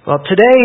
Well, today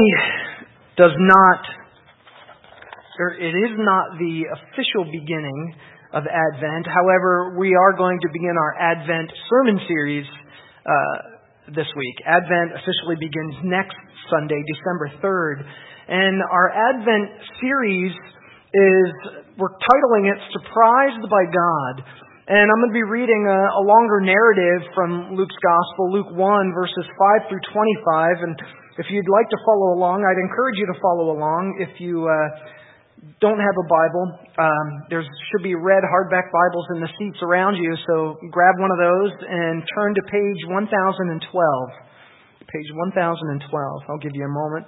it is not the official beginning of Advent. However, we are going to begin our Advent sermon series this week. Advent officially begins next Sunday, December 3rd. And our Advent series we're titling it Surprised by God. And I'm going to be reading a longer narrative from Luke's Gospel, Luke 1, verses 5 through 25. And if you'd like to follow along, I'd encourage you to follow along. If you don't have a Bible, there should be red hardback Bibles in the seats around you. So grab one of those and turn to page 1012. Page 1012. I'll give you a moment.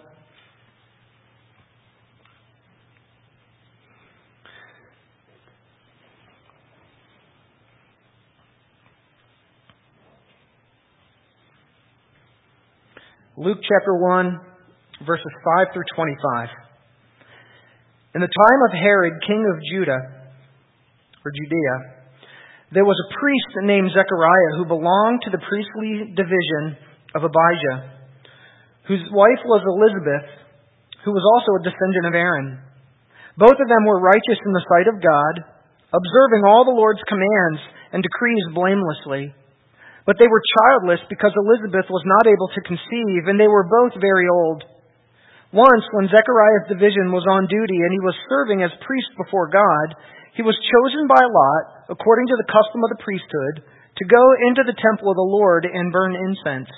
Luke chapter 1, verses 5 through 25. In the time of Herod, king of Judea, there was a priest named Zechariah who belonged to the priestly division of Abijah, whose wife was Elizabeth, who was also a descendant of Aaron. Both of them were righteous in the sight of God, observing all the Lord's commands and decrees blamelessly. But they were childless because Elizabeth was not able to conceive, and they were both very old. Once, when Zechariah's division was on duty and he was serving as priest before God, he was chosen by lot, according to the custom of the priesthood, to go into the temple of the Lord and burn incense.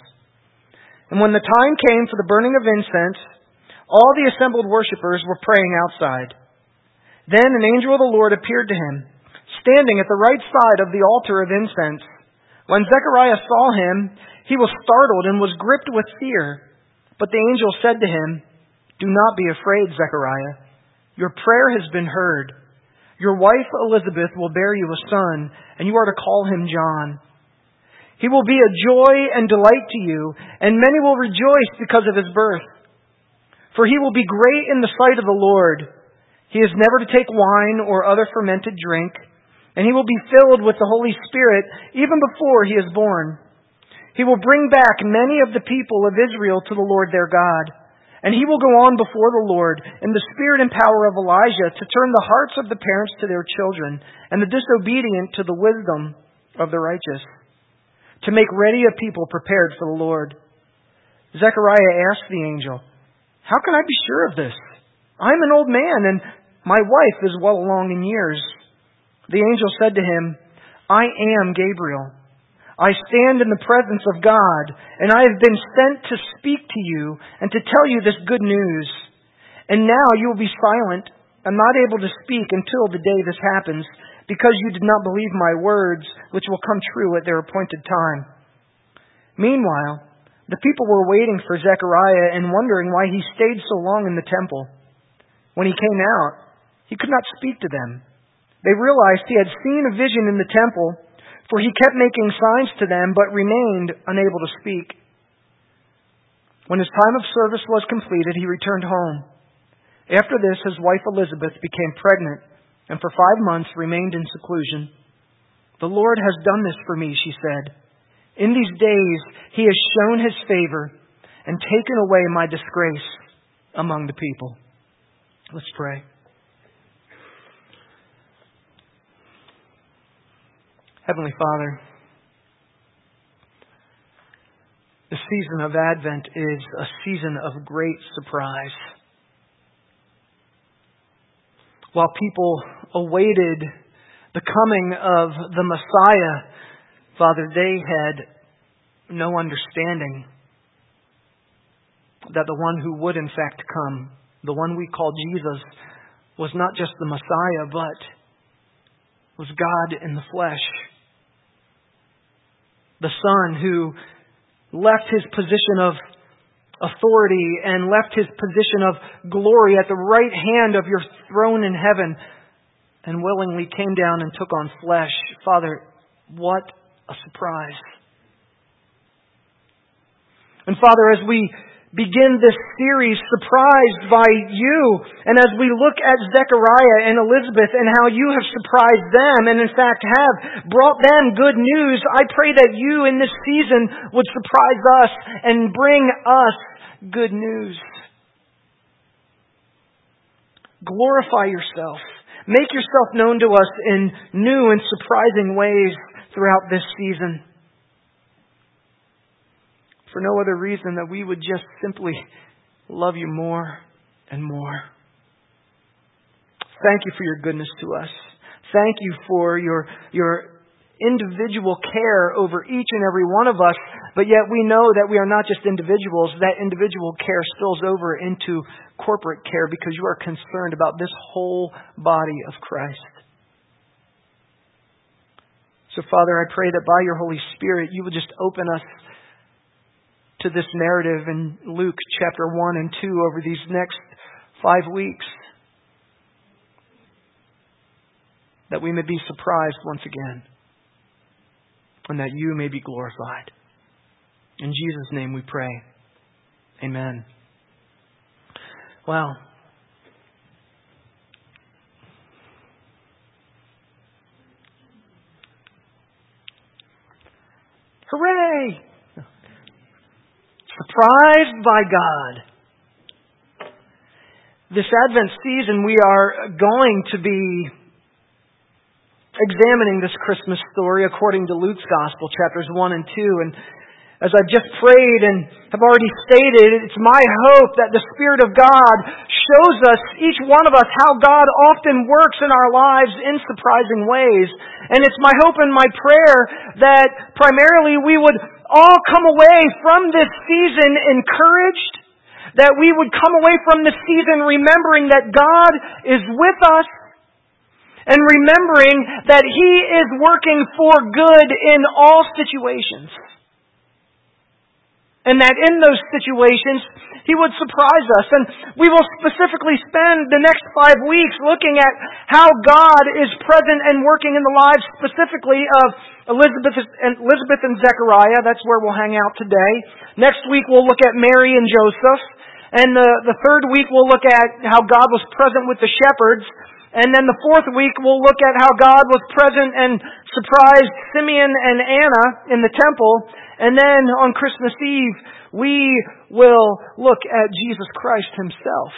And when the time came for the burning of incense, all the assembled worshippers were praying outside. Then an angel of the Lord appeared to him, standing at the right side of the altar of incense. When Zechariah saw him, he was startled and was gripped with fear. But the angel said to him, "Do not be afraid, Zechariah. Your prayer has been heard. Your wife Elizabeth will bear you a son, and you are to call him John. He will be a joy and delight to you, and many will rejoice because of his birth. For he will be great in the sight of the Lord. He is never to take wine or other fermented drink, and he will be filled with the Holy Spirit even before he is born. He will bring back many of the people of Israel to the Lord their God. And he will go on before the Lord in the spirit and power of Elijah to turn the hearts of the parents to their children and the disobedient to the wisdom of the righteous, to make ready a people prepared for the Lord." Zechariah asked the angel, "How can I be sure of this? I am an old man, and my wife is well along in years." The angel said to him, "I am Gabriel. I stand in the presence of God, and I have been sent to speak to you and to tell you this good news. And now you will be silent and not able to speak until the day this happens, because you did not believe my words, which will come true at their appointed time." Meanwhile, the people were waiting for Zechariah and wondering why he stayed so long in the temple. When he came out, he could not speak to them. They realized he had seen a vision in the temple, for he kept making signs to them, but remained unable to speak. When his time of service was completed, he returned home. After this, his wife Elizabeth became pregnant, and for 5 months remained in seclusion. "The Lord has done this for me," she said. "In these days he has shown his favor and taken away my disgrace among the people." Let's pray. Heavenly Father, the season of Advent is a season of great surprise. While people awaited the coming of the Messiah, Father, they had no understanding that the one who would in fact come, the one we call Jesus, was not just the Messiah, but was God in the flesh. The Son who left his position of authority and left his position of glory at the right hand of your throne in heaven and willingly came down and took on flesh. Father, what a surprise. And Father, as we begin this series surprised by you. And as we look at Zechariah and Elizabeth and how you have surprised them and in fact have brought them good news, I pray that you in this season would surprise us and bring us good news. Glorify yourself. Make yourself known to us in new and surprising ways throughout this season. For no other reason that we would just simply love you more and more. Thank you for your goodness to us. Thank you for your individual care over each and every one of us. But yet we know that we are not just individuals. That individual care spills over into corporate care because you are concerned about this whole body of Christ. So Father, I pray that by your Holy Spirit you would just open us to this narrative in Luke chapter 1 and 2 over these next 5 weeks. That we may be surprised once again. And that you may be glorified. In Jesus' name we pray. Amen. Wow. Hooray! Surprised by God. This Advent season we are going to be examining this Christmas story according to Luke's Gospel, chapters 1 and 2. And as I've just prayed and have already stated, it's my hope that the Spirit of God shows us, each one of us, how God often works in our lives in surprising ways. And it's my hope and my prayer that primarily we would all come away from this season encouraged, that we would come away from this season remembering that God is with us, and remembering that He is working for good in all situations. And that in those situations, He would surprise us. And we will specifically spend the next 5 weeks looking at how God is present and working in the lives specifically of Elizabeth and Zechariah. That's where we'll hang out today. Next week we'll look at Mary and Joseph. And the third week we'll look at how God was present with the shepherds. And then the fourth week we'll look at how God was present and surprised Simeon and Anna in the temple. And then on Christmas Eve, we will look at Jesus Christ Himself.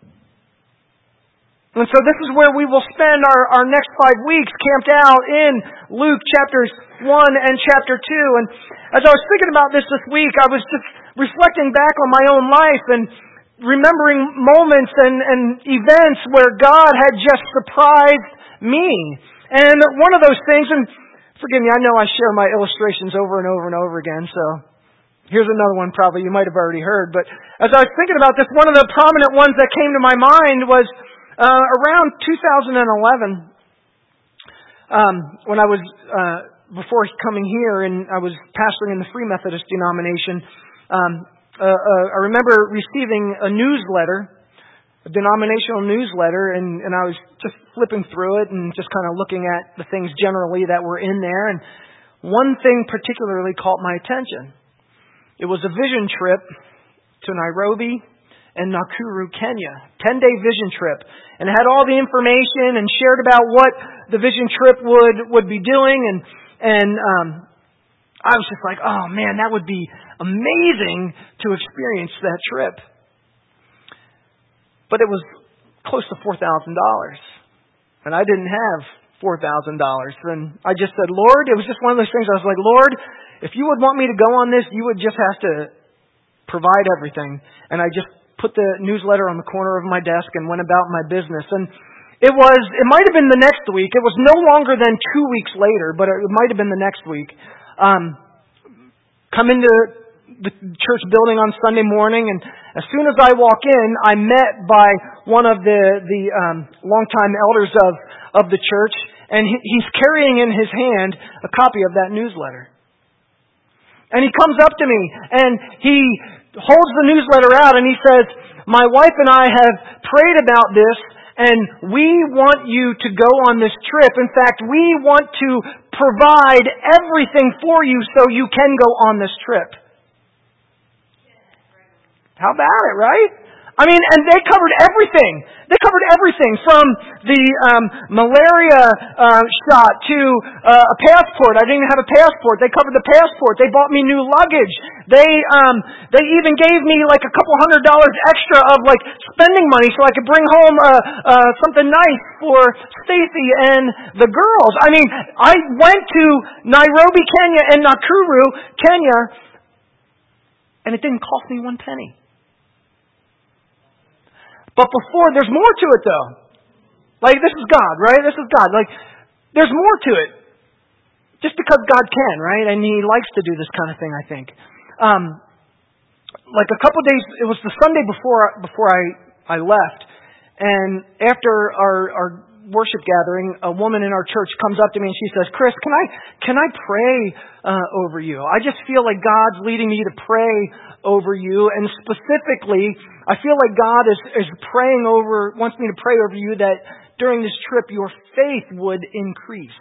And so this is where we will spend our next 5 weeks camped out in Luke chapters 1 and chapter 2. And as I was thinking about this week, I was just reflecting back on my own life and remembering moments and events where God had just surprised me. And one of those things, and forgive me, I know I share my illustrations over and over and over again, so here's another one probably you might have already heard. But as I was thinking about this, one of the prominent ones that came to my mind was around 2011, when I was, before coming here, and I was pastoring in the Free Methodist denomination. I remember receiving a newsletter, a denominational newsletter, and I was just flipping through it and just kind of looking at the things generally that were in there. And one thing particularly caught my attention. It was a vision trip to Nairobi and Nakuru, Kenya. 10-day vision trip. And it had all the information and shared about what the vision trip would be doing. And I was just like, oh man, that would be amazing to experience that trip. But it was close to $4,000. And I didn't have $4,000. And I just said, Lord, it was just one of those things. I was like, Lord, if you would want me to go on this, you would just have to provide everything. And I just put the newsletter on the corner of my desk and went about my business. And it might have been the next week. It was no longer than 2 weeks later, but it might have been the next week. Come into the church building on Sunday morning, and as soon as I walk in, I'm met by one of the longtime elders of the church, and he's carrying in his hand a copy of that newsletter. And he comes up to me, and he holds the newsletter out, and he says, my wife and I have prayed about this, and we want you to go on this trip. In fact, we want to provide everything for you so you can go on this trip. How about it, right? I mean, and they covered everything. They covered everything from the malaria shot to a passport. I didn't even have a passport. They covered the passport. They bought me new luggage. They even gave me like a couple $100 extra of like spending money so I could bring home something nice for Stacy and the girls. I mean, I went to Nairobi, Kenya, and Nakuru, Kenya, and it didn't cost me one penny. But before, there's more to it though. Like, this is God, right? This is God. Like, there's more to it. Just because God can, right? And He likes to do this kind of thing, I think. Like a couple days, it was the Sunday before I left. And after our worship gathering, a woman in our church comes up to me and she says, "Chris, can I pray over you? I just feel like God's leading me to pray over you, and specifically, I feel like God is wants me to pray over you that during this trip your faith would increase."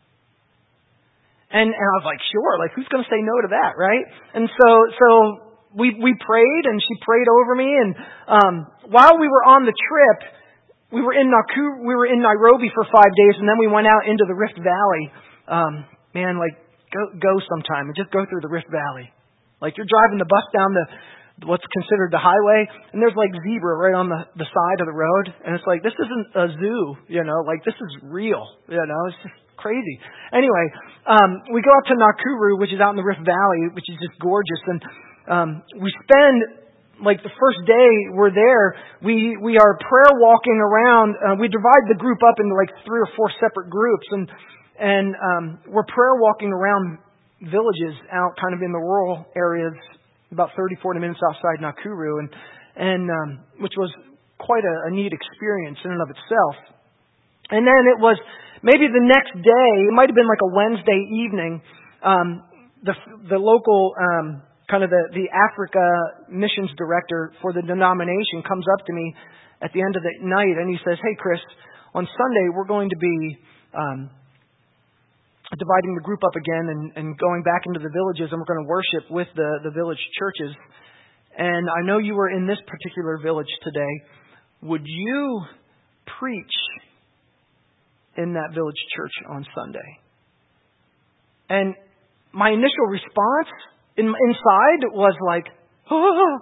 And I was like, sure, like who's going to say no to that, right? And so we prayed, and she prayed over me, and while we were on the trip, we were in Nairobi for 5 days, and then we went out into the Rift Valley. Man, like go sometime and just go through the Rift Valley. Like you're driving the bus down what's considered the highway, and there's like zebra right on the side of the road, and it's like, this isn't a zoo, like this is real, it's just crazy. Anyway, we go out to Nakuru, which is out in the Rift Valley, which is just gorgeous, and we spend like the first day we're there, we are prayer walking around. We divide the group up into like 3 or 4 separate groups, and we're prayer walking around villages out kind of in the rural areas, about 30-40 minutes outside Nakuru, and which was quite a neat experience in and of itself. And then it was maybe the next day, it might have been like a Wednesday evening, the local kind of the Africa missions director for the denomination comes up to me at the end of the night, and he says, "Hey Chris, on Sunday we're going to be dividing the group up again and going back into the villages, and we're going to worship with the village churches. And I know you were in this particular village today. Would you preach in that village church on Sunday?" And my initial response inside was like, oh.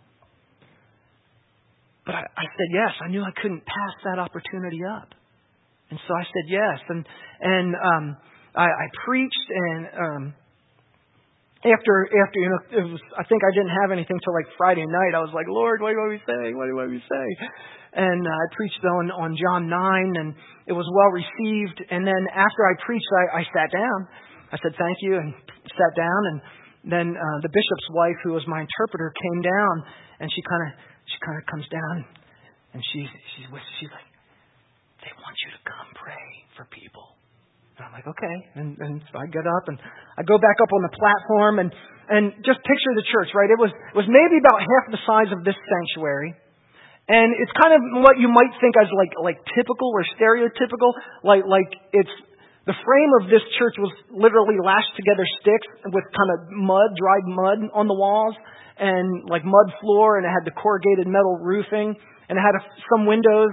But I said yes. I knew I couldn't pass that opportunity up. And so I said yes. And I preached, and after it was, I think I didn't have anything till like Friday night. I was like, "Lord, what do we say? What do we say?" And I preached on John 9, and it was well received. And then after I preached, I sat down. I said thank you and sat down. And then the bishop's wife, who was my interpreter, came down, and she kind of comes down, and she's like, "They want you to come pray for people." And I'm like, okay. And so I get up and I go back up on the platform and just picture the church, right? It was maybe about half the size of this sanctuary. And it's kind of what you might think as like typical or stereotypical. Like it's the frame of this church was literally lashed together sticks with kind of dried mud on the walls, and like mud floor, and it had the corrugated metal roofing, and it had some windows,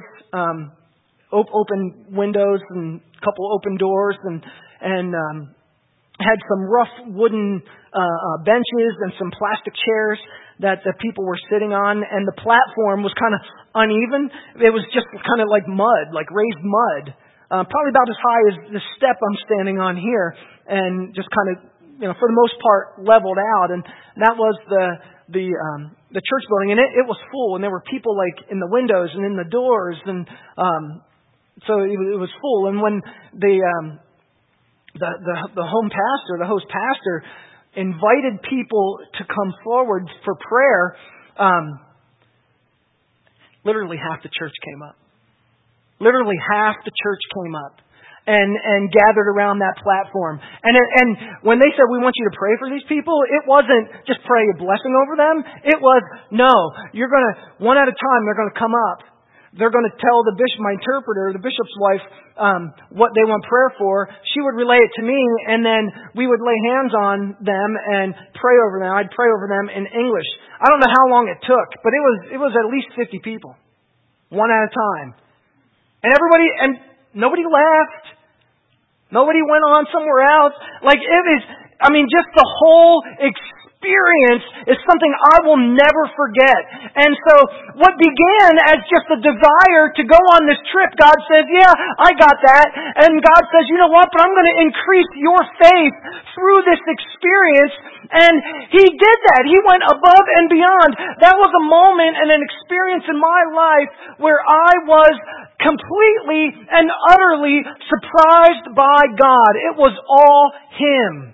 open windows and a couple open doors, and had some rough wooden benches and some plastic chairs that the people were sitting on, and the platform was kind of uneven. It was just kind of like mud, like raised mud, probably about as high as the step I'm standing on here, and just kind of, for the most part, leveled out. And that was the church building, and it was full, and there were people like in the windows and in the doors, and so it was full. And when the home pastor, the host pastor, invited people to come forward for prayer, literally half the church came up. Literally half the church came up and gathered around that platform. And when they said, "We want you to pray for these people," it wasn't just pray a blessing over them. It was, no, you're going to, one at a time, they're going to come up. they're going to tell the bishop, my interpreter, the bishop's wife, what they want prayer for. She would relay it to me, and then we would lay hands on them and pray over them. I'd pray over them in English. I don't know how long it took, but it was at least 50 people, one at a time. And nobody left. Nobody went on somewhere else. Just the whole experience is something I will never forget. And so what began as just a desire to go on this trip, God says, yeah, I got that. And God says, you know what, but I'm going to increase your faith through this experience. And He did that. He went above and beyond. That was a moment and an experience in my life where I was completely and utterly surprised by God. It was all Him.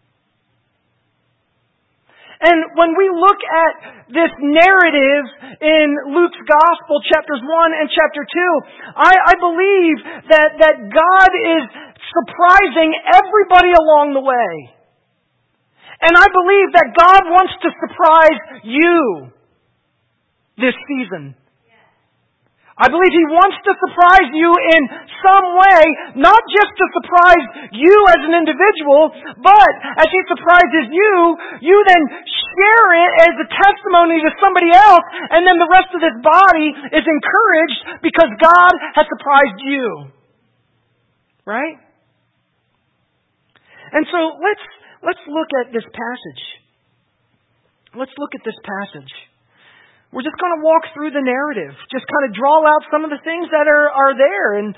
And when we look at this narrative in Luke's Gospel, chapters 1 and chapter 2, I believe that God is surprising everybody along the way. And I believe that God wants to surprise you this season. I believe He wants to surprise you in some way, not just to surprise you as an individual, but as He surprises you, you then share it as a testimony to somebody else, and then the rest of this body is encouraged because God has surprised you. Right? And so let's look at this passage. Let's look at this passage. We're just going to walk through the narrative, just kind of draw out some of the things that are there, and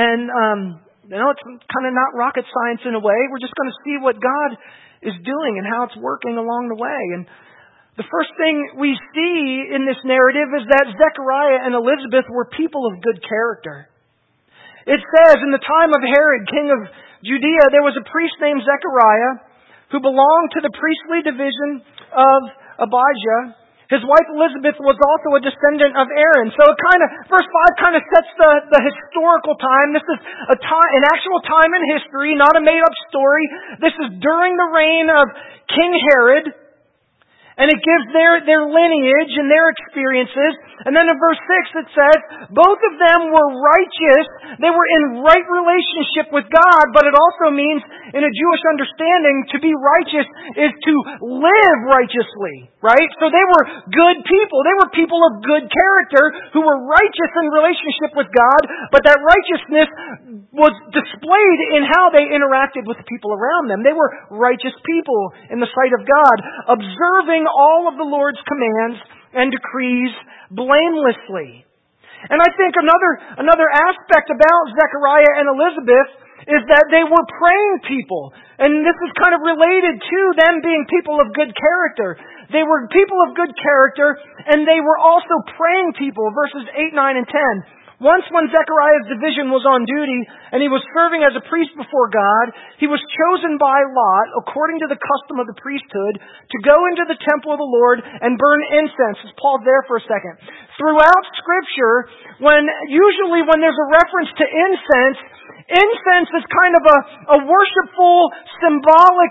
it's kind of not rocket science in a way. We're just going to see what God is doing and how it's working along the way. And the first thing we see in this narrative is that Zechariah and Elizabeth were people of good character. It says, in the time of Herod, king of Judea, there was a priest named Zechariah who belonged to the priestly division of Abijah. His wife Elizabeth was also a descendant of Aaron. So verse 5 kind of sets the historical time. This is an actual time in history, not a made-up story. This is during the reign of King Herod. And it gives their lineage and their experiences. And then in verse 6 it says, both of them were righteous. They were in right relationship with God, but it also means, in a Jewish understanding, to be righteous is to live righteously. Right? So they were good people. They were people of good character who were righteous in relationship with God, but that righteousness was displayed in how they interacted with the people around them. They were righteous people in the sight of God, observing all of the Lord's commands and decrees blamelessly. And I think another aspect about Zechariah and Elizabeth is that they were praying people. And this is kind of related to them being people of good character. They were people of good character, and they were also praying people. Verses 8, 9, and 10. Once when Zechariah's division was on duty, and he was serving as a priest before God, he was chosen by lot, according to the custom of the priesthood, to go into the temple of the Lord and burn incense. Let's pause there for a second. Throughout Scripture, usually when there's a reference to incense is kind of a worshipful, symbolic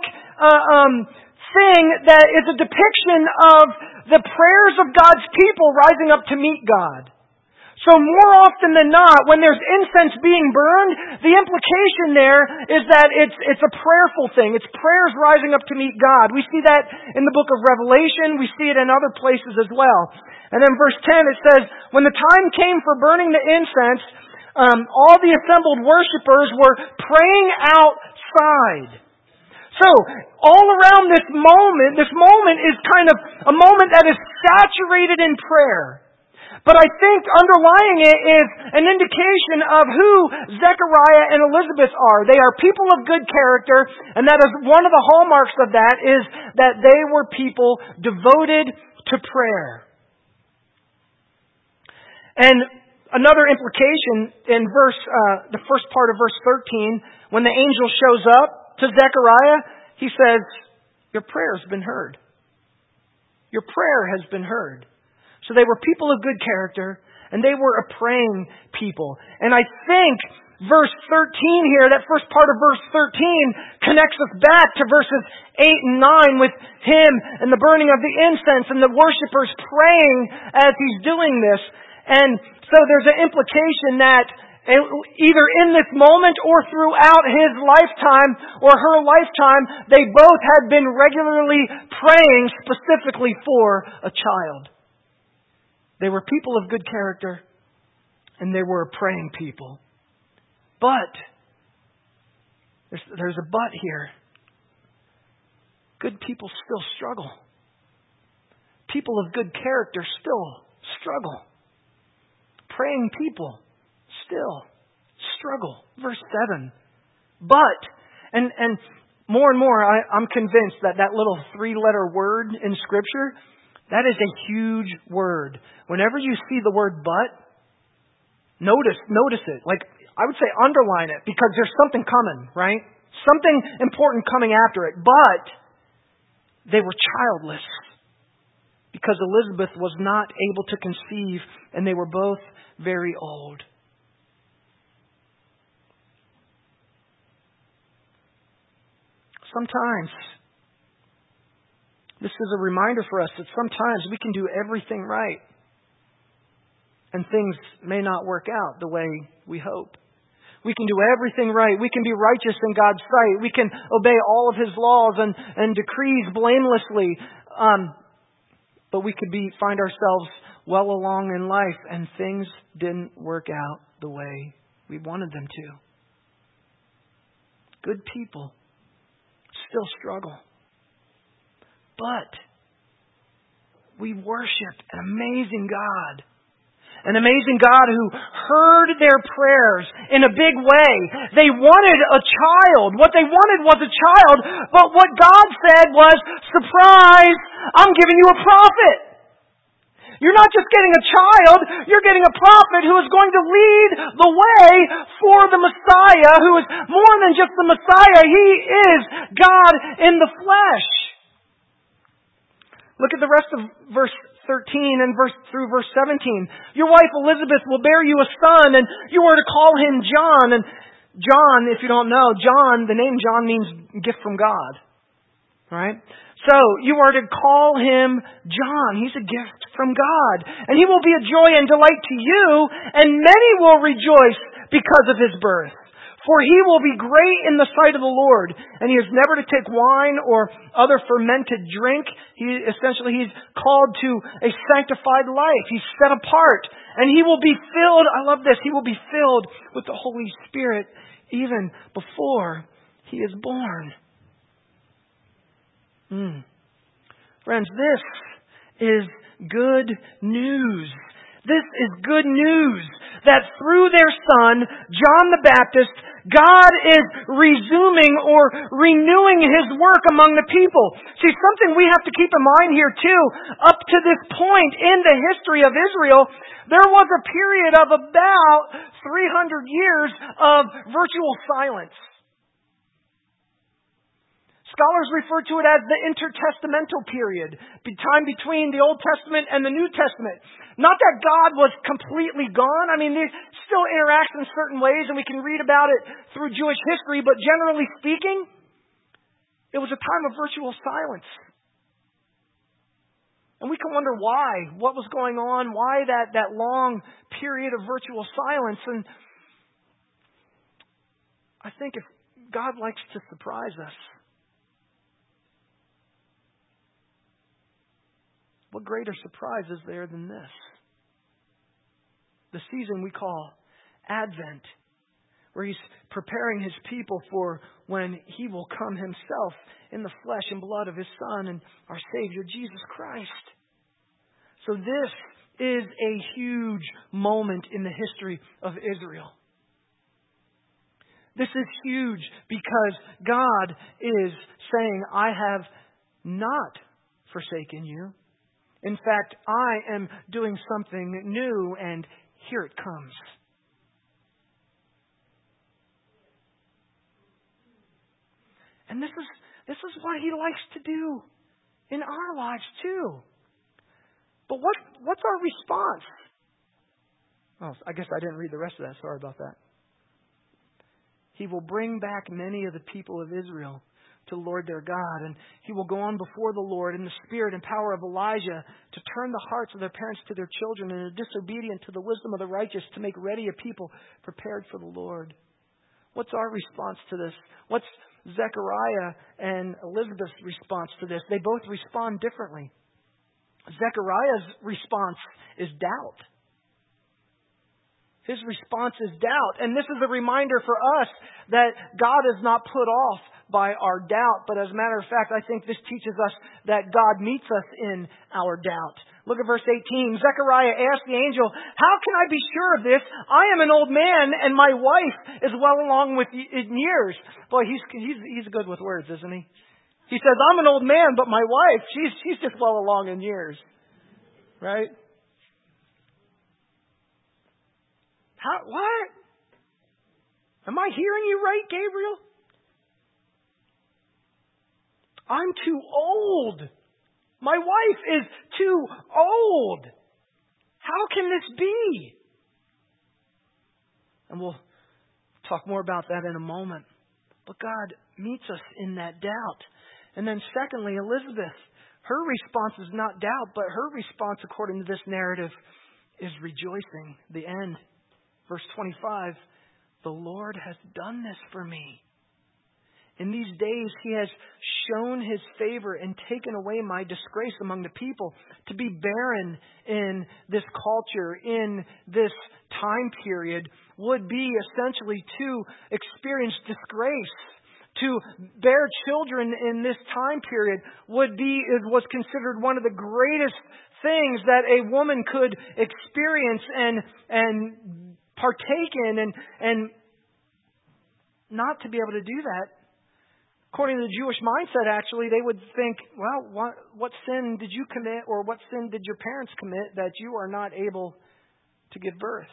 thing that is a depiction of the prayers of God's people rising up to meet God. So more often than not, when there's incense being burned, the implication there is that it's a prayerful thing. It's prayers rising up to meet God. We see that in the book of Revelation. We see it in other places as well. And then verse 10, it says, when the time came for burning the incense, all the assembled worshipers were praying outside. So, all around this moment is kind of a moment that is saturated in prayer. But I think underlying it is an indication of who Zechariah and Elizabeth are. They are people of good character, and that is one of the hallmarks of that is that they were people devoted to prayer. And another implication in the first part of verse 13, when the angel shows up to Zechariah, he says, "Your prayer has been heard. Your prayer has been heard." So they were people of good character, and they were a praying people. And I think verse 13 here, that first part of verse 13, connects us back to verses 8 and 9 with him and the burning of the incense and the worshipers praying as he's doing this. And so there's an implication that either in this moment or throughout his lifetime or her lifetime, they both had been regularly praying specifically for a child. They were people of good character, and they were a praying people. But there's a but here. Good people still struggle. People of good character still struggle. Praying people still struggle. Verse 7. But, and more and more, I'm convinced that little 3-letter word in Scripture, that is a huge word. Whenever you see the word but, notice it. Like, I would say underline it, because there's something coming, right? Something important coming after it. But they were childless, because Elizabeth was not able to conceive, and they were both very old. Sometimes, this is a reminder for us that sometimes we can do everything right, and things may not work out the way we hope. We can do everything right. We can be righteous in God's sight. We can obey all of His laws and decrees blamelessly. But we could find ourselves well along in life, and things didn't work out the way we wanted them to. Good people still struggle. But we worship an amazing God. An amazing God who heard their prayers in a big way. They wanted a child. What they wanted was a child. But what God said was, surprise, I'm giving you a prophet. You're not just getting a child, you're getting a prophet who is going to lead the way for the Messiah, who is more than just the Messiah. He is God in the flesh. Look at the rest of verse 13 and through verse 17. Your wife Elizabeth will bear you a son, and you are to call him John. And John, if you don't know, John, the name John means gift from God. Right? So, you are to call him John. He's a gift from God. And he will be a joy and delight to you, and many will rejoice because of his birth. For he will be great in the sight of the Lord, and he is never to take wine or other fermented drink. He's called to a sanctified life. He's set apart, and he will be filled, I love this, he will be filled with the Holy Spirit even before he is born. Friends, this is good news. This is good news that through their son, John the Baptist, God is resuming or renewing His work among the people. See, something we have to keep in mind here too, up to this point in the history of Israel, there was a period of about 300 years of virtual silence. Scholars refer to it as the intertestamental period, the time between the Old Testament and the New Testament. Not that God was completely gone. I mean, they still interact in certain ways, and we can read about it through Jewish history, but generally speaking, it was a time of virtual silence. And we can wonder why, what was going on, why that long period of virtual silence. And I think if God likes to surprise us, what greater surprise is there than this? The season we call Advent, where He's preparing His people for when He will come Himself in the flesh and blood of His Son and our Savior, Jesus Christ. So this is a huge moment in the history of Israel. This is huge because God is saying, I have not forsaken you. In fact, I am doing something new, and here it comes. And this is what He likes to do in our lives too. But what's our response? Oh, I guess I didn't read the rest of that. Sorry about that. He will bring back many of the people of Israel to the Lord their God. And he will go on before the Lord in the spirit and power of Elijah to turn the hearts of their parents to their children and the disobedient to the wisdom of the righteous, to make ready a people prepared for the Lord. What's our response to this? What's Zechariah and Elizabeth's response to this? They both respond differently. Zechariah's response is doubt. His response is doubt. And this is a reminder for us that God is not put off by our doubt. But as a matter of fact, I think this teaches us that God meets us in our doubt. Look at verse 18. Zechariah asked the angel, "How can I be sure of this? I am an old man and my wife is well along in years." Boy, he's good with words, isn't he? He says, "I'm an old man, but my wife, she's just well along in years." Right? What? Am I hearing you right, Gabriel? I'm too old. My wife is too old. How can this be? And we'll talk more about that in a moment. But God meets us in that doubt. And then secondly, Elizabeth, her response is not doubt, but her response, according to this narrative, is rejoicing. The end. Verse 25, "The Lord has done this for me. In these days He has shown His favor and taken away my disgrace among the people." To be barren in this culture, in this time period, would be essentially to experience disgrace. To bear children in this time period was considered one of the greatest things that a woman could experience and partake in, and not to be able to do that. According to the Jewish mindset, actually, they would think, well, what sin did you commit, or what sin did your parents commit that you are not able to give birth?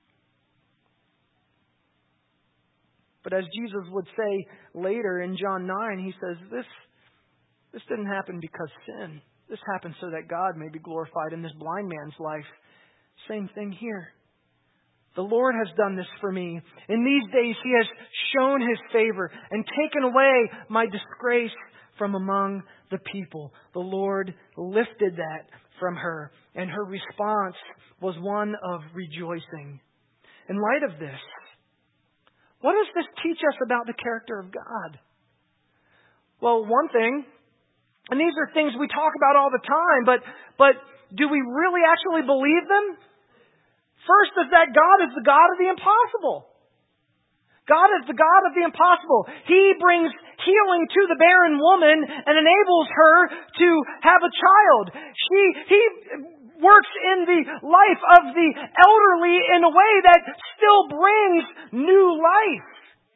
But as Jesus would say later in John 9, He says, this didn't happen because sin. This happened so that God may be glorified in this blind man's life. Same thing here. The Lord has done this for me. In these days He has shown His favor and taken away my disgrace from among the people. The Lord lifted that from her, and her response was one of rejoicing. In light of this, what does this teach us about the character of God? Well, one thing, and these are things we talk about all the time, but do we really actually believe them? First is that God is the God of the impossible. God is the God of the impossible. He brings healing to the barren woman and enables her to have a child. He works in the life of the elderly in a way that still brings new life.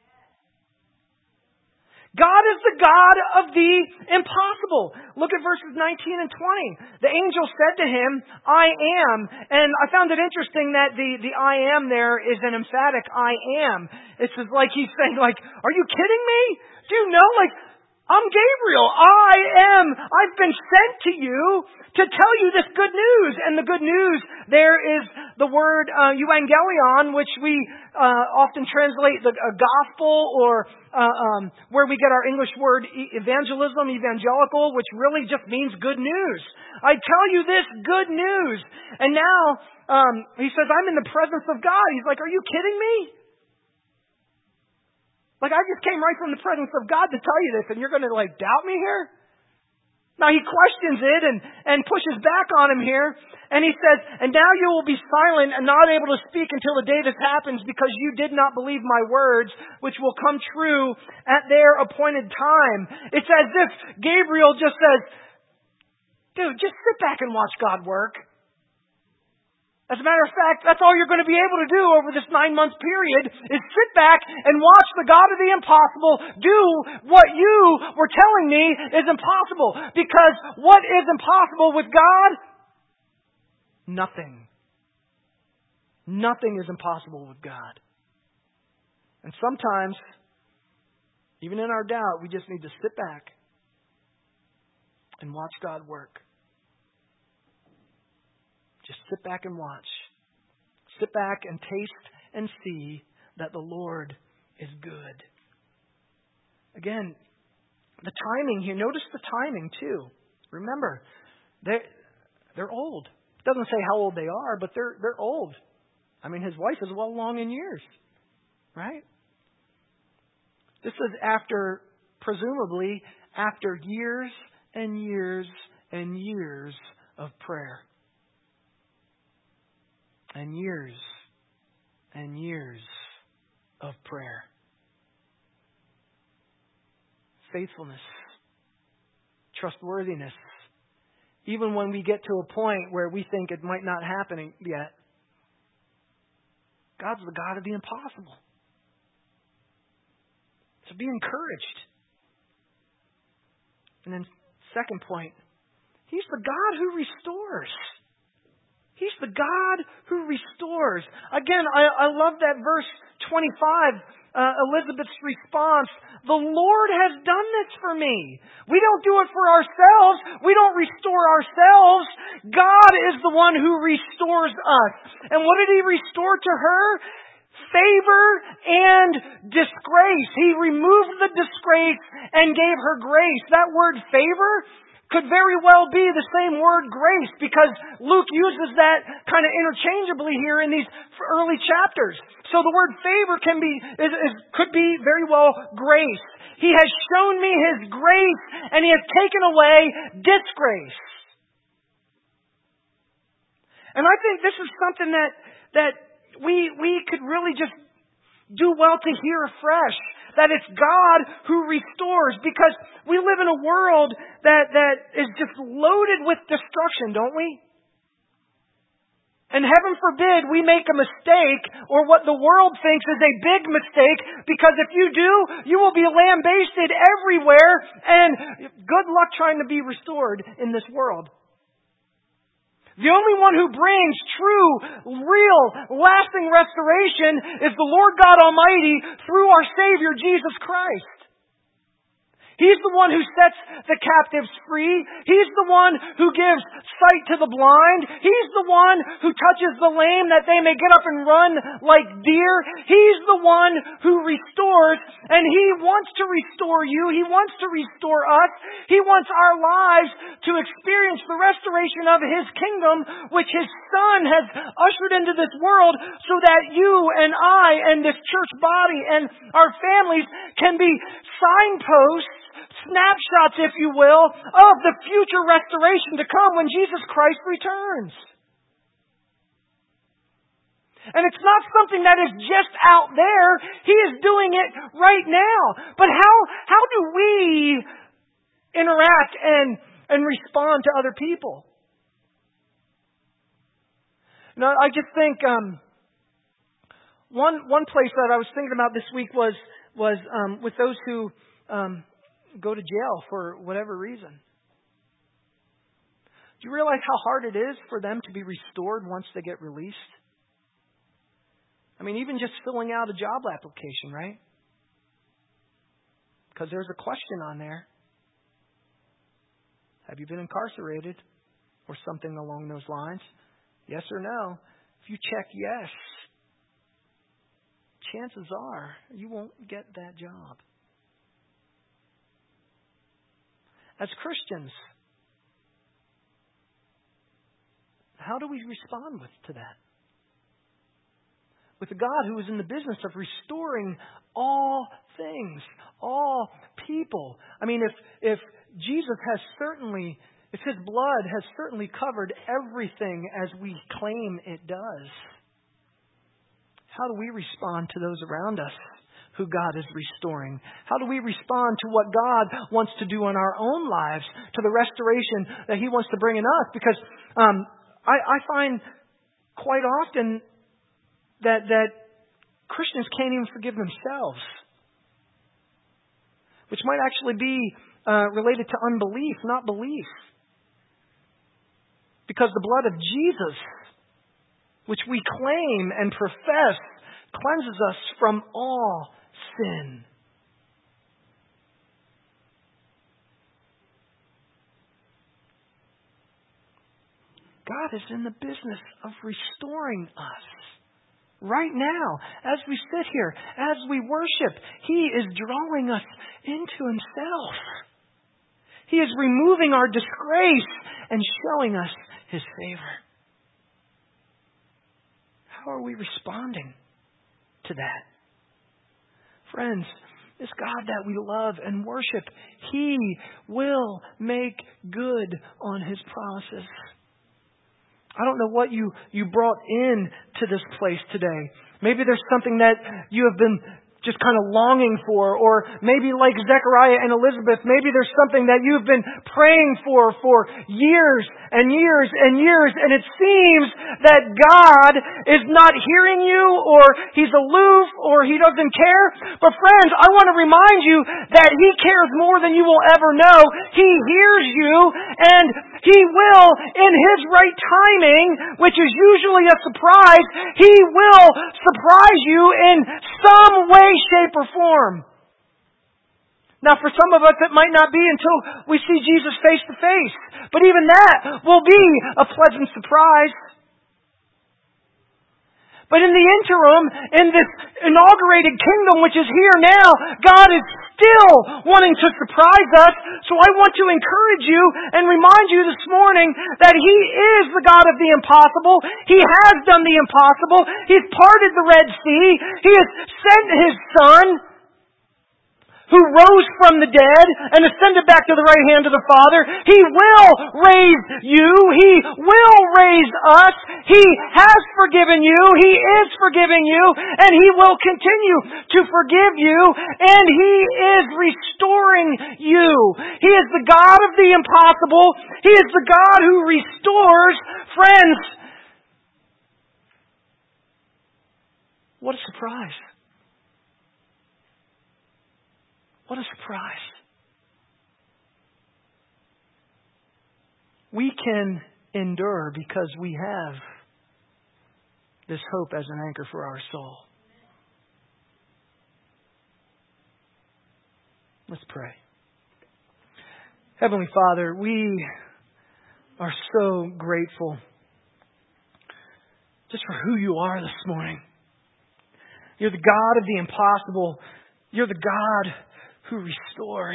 God is the God of the impossible. Look at verses 19 and 20. The angel said to him, "I am." And I found it interesting that the I am there is an emphatic I am. It's like he's saying, are you kidding me? Do you know, I'm Gabriel. I've been sent to you to tell you this good news. And the good news there is the word euangelion, which we often translate a gospel, or where we get our English word evangelism, evangelical, which really just means good news. I tell you this good news. And now he says, I'm in the presence of God. He's like, are you kidding me? I just came right from the presence of God to tell you this, and you're going to doubt me here? Now he questions it and pushes back on him here. And he says, "And now you will be silent and not able to speak until the day this happens, because you did not believe my words, which will come true at their appointed time." It's as if Gabriel just says, dude, just sit back and watch God work. As a matter of fact, that's all you're going to be able to do over this 9-month period, is sit back and watch the God of the impossible do what you were telling me is impossible. Because what is impossible with God? Nothing. Nothing is impossible with God. And sometimes, even in our doubt, we just need to sit back and watch God work. Just sit back and watch. Sit back and taste and see that the Lord is good. Again, The timing here, notice the timing too. Remember, they're old. It doesn't say how old they are, but they're old. I mean, his wife is well along in years, right? This is presumably after years and years and years of prayer. And years and years of prayer. Faithfulness. Trustworthiness. Even when we get to a point where we think it might not happen yet, God's the God of the impossible. So be encouraged. And then second point, He's the God who restores. He's the God who restores. Again, I love that verse 25, Elizabeth's response. The Lord has done this for me. We don't do it for ourselves. We don't restore ourselves. God is the one who restores us. And what did He restore to her? Favor and disgrace. He removed the disgrace and gave her grace. That word favor could very well be the same word grace, because Luke uses that kind of interchangeably here in these early chapters. So the word favor could be very well grace. He has shown me His grace, and He has taken away disgrace. And I think this is something that we could really just do well to hear afresh. That it's God who restores, because we live in a world that is just loaded with destruction, don't we? And heaven forbid we make a mistake, or what the world thinks is a big mistake, because if you do, you will be lambasted everywhere, and good luck trying to be restored in this world. The only one who brings true, real, lasting restoration is the Lord God Almighty through our Savior, Jesus Christ. He's the one who sets the captives free. He's the one who gives sight to the blind. He's the one who touches the lame that they may get up and run like deer. He's the one who restores, and He wants to restore you. He wants to restore us. He wants our lives to experience the restoration of His kingdom, which His Son has ushered into this world, so that you and I and this church body and our families can be signposts, snapshots, if you will, of the future restoration to come when Jesus Christ returns. And it's not something that is just out there. He is doing it right now. But how do we interact and respond to other people? Now, I just think one place that I was thinking about this week was with those who go to jail for whatever reason. Do you realize how hard it is for them to be restored once they get released? I mean, even just filling out a job application, right? Because there's a question on there. Have you been incarcerated? Or something along those lines. Yes or no? If you check yes, chances are you won't get that job. As Christians, how do we respond to that? With a God who is in the business of restoring all things, all people. I mean, if Jesus has certainly, if His blood has certainly covered everything as we claim it does, how do we respond to those around us who God is restoring? How do we respond to what God wants to do in our own lives, to the restoration that He wants to bring in us? Because I find quite often that Christians can't even forgive themselves, which might actually be related to unbelief, not belief. Because the blood of Jesus, which we claim and profess, cleanses us from all sin. God is in the business of restoring us. Right now, as we sit here, as we worship, He is drawing us into Himself. He is removing our disgrace and showing us His favor. How are we responding to that? Friends, this God that we love and worship, He will make good on His promises. I don't know what you brought in to this place today. Maybe there's something that you have been just kind of longing for, or maybe like Zechariah and Elizabeth, maybe there's something that you've been praying for years and years and years, and it seems that God is not hearing you, or He's aloof, or He doesn't care. But friends, I want to remind you that He cares more than you will ever know. He hears you, and He will, in His right timing, which is usually a surprise, He will surprise you in some way, shape, or form. Now, for some of us, it might not be until we see Jesus face to face. But even that will be a pleasant surprise. But in the interim, in this inaugurated kingdom which is here now, God is still wanting to surprise us. So I want to encourage you and remind you this morning that He is the God of the impossible. He has done the impossible. He's parted the Red Sea. He has sent His Son, who rose from the dead and ascended back to the right hand of the Father. He will raise you. He will raise us. He has forgiven you. He is forgiving you. And He will continue to forgive you. And He is restoring you. He is the God of the impossible. He is the God who restores. Friends, what a surprise. What a surprise. We can endure because we have this hope as an anchor for our soul. Let's pray. Heavenly Father, we are so grateful just for who You are this morning. You're the God of the impossible. You're the God who restores.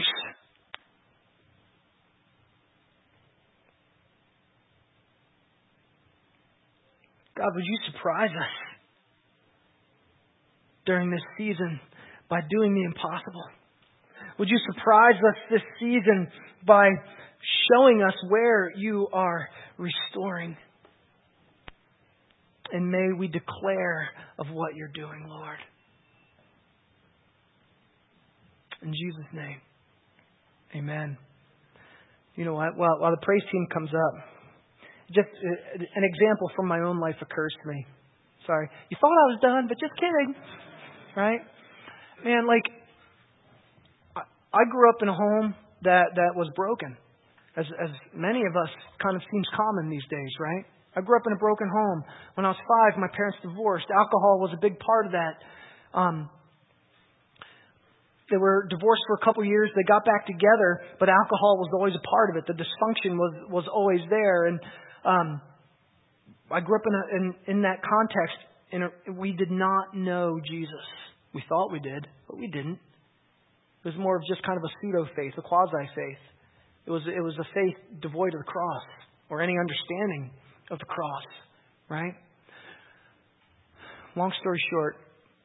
God, would You surprise us during this season by doing the impossible? Would You surprise us this season by showing us where You are restoring? And may we declare of what You're doing, Lord. In Jesus' name, amen. You know what? While the praise team comes up, just an example from my own life occurs to me. Sorry. You thought I was done, but just kidding. Right? Man, I grew up in a home that was broken. As many of us kind of seems common these days, right? I grew up in a broken home. When I was 5, my parents divorced. Alcohol was a big part of that. They were divorced for a couple of years. They got back together, but alcohol was always a part of it. The dysfunction was always there. And I grew up in that context. We did not know Jesus. We thought we did, but we didn't. It was more of just kind of a pseudo-faith, a quasi-faith. It was a faith devoid of the cross or any understanding of the cross, right? Long story short,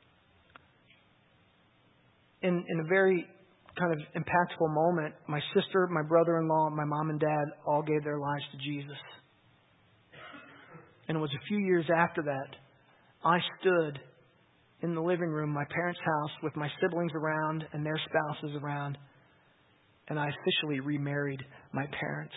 in a very kind of impactful moment, my sister, my brother-in-law, my mom and dad all gave their lives to Jesus. And it was a few years after that, I stood in the living room, my parents' house, with my siblings around and their spouses around, and I officially remarried my parents.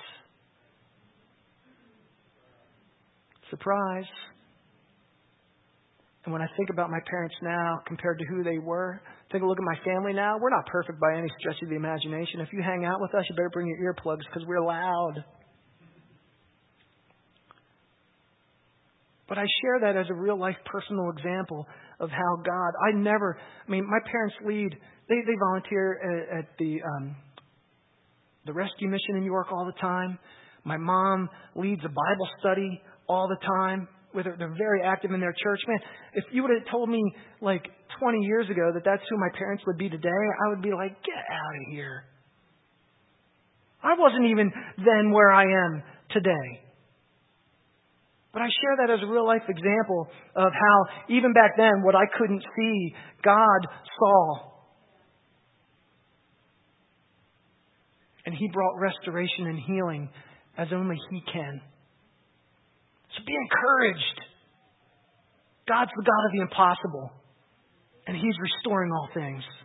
Surprise. And when I think about my parents now compared to who they were, take a look at my family now. We're not perfect by any stretch of the imagination. If you hang out with us, you better bring your earplugs because we're loud. But I share that as a real life personal example of how God, my parents they volunteer at the rescue mission in New York all the time. My mom leads a Bible study all the time. They're very active in their church. Man, if you would have told me 20 years ago that that's who my parents would be today, I would be like, get out of here. I wasn't even then where I am today. But I share that as a real life example of how even back then what I couldn't see, God saw. And He brought restoration and healing as only He can. So be encouraged. God's the God of the impossible. And He's restoring all things.